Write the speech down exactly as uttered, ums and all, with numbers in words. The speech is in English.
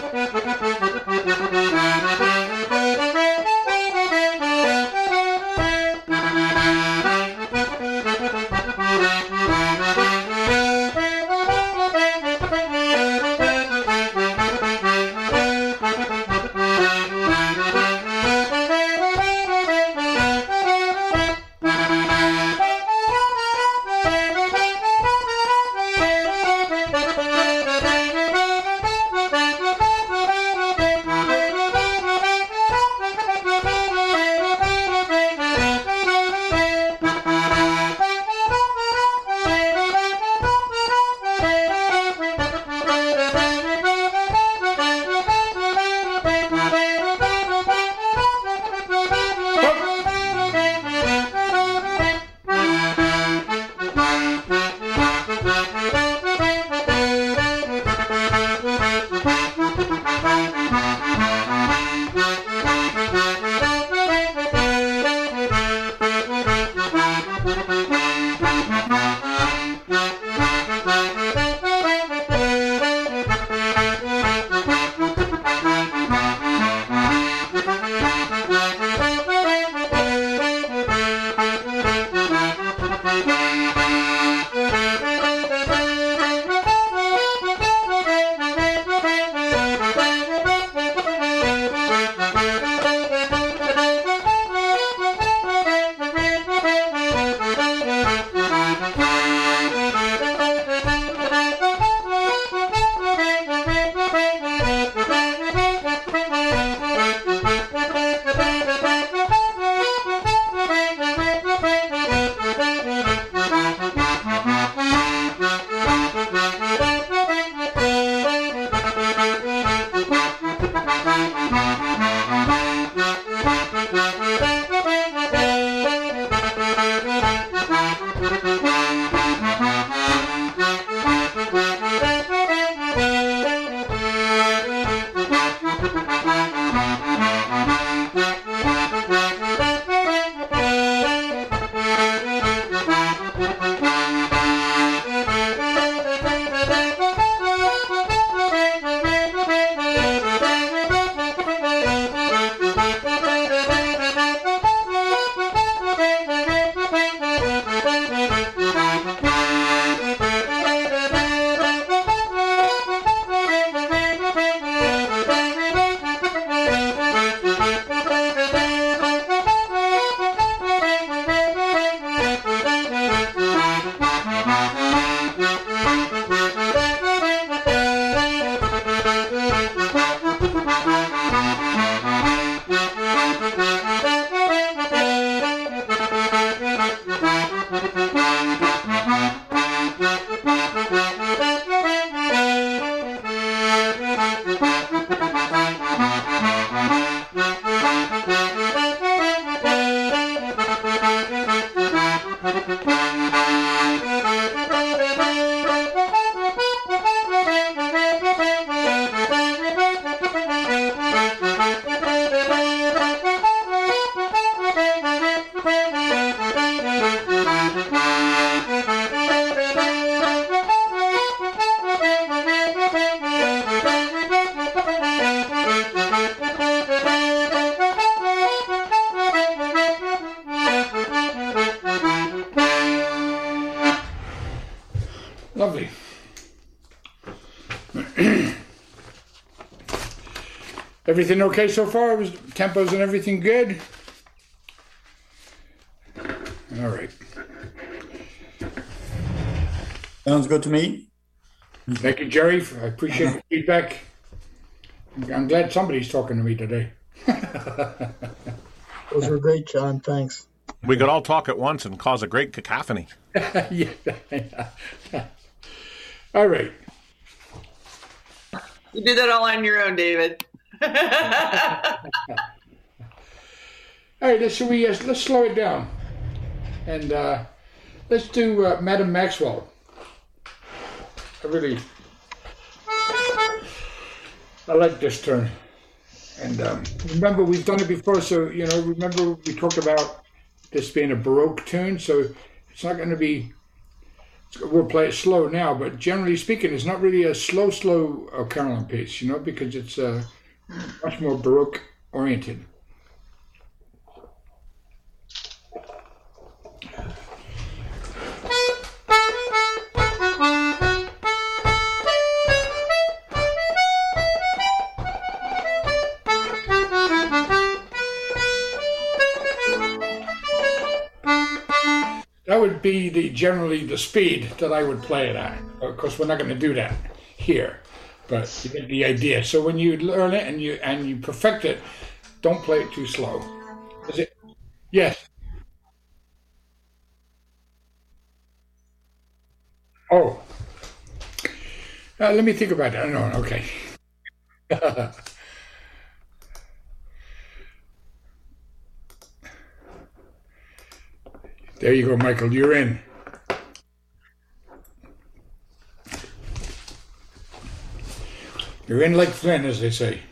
Lovely. Everything okay so far? Was tempos and everything good? All right. Sounds good to me. Thank you, Jerry. I appreciate the feedback. I'm glad somebody's talking to me today. Those were great, John. Thanks. We could all talk at once and cause a great cacophony. Yeah. All right. You did that all on your own, David. All right, let's, should we, uh, let's slow it down. And uh, let's do uh, Madam Maxwell. I really, I like this turn. And um, remember, we've done it before, so, you know, remember we talked about this being a Baroque tune, so it's not going to be we'll play it slow now, but generally speaking, it's not really a slow, slow uh, carillon piece, you know, because it's uh, much more Baroque oriented. That would be the generally the speed that I would play it at. Of course, we're not going to do that here, but you get the idea. So when you learn it and you and you perfect it, don't play it too slow. Is it? Yes. Oh, uh, let me think about that. No, okay. There you go, Michael. You're in. You're in like Flynn, as they say.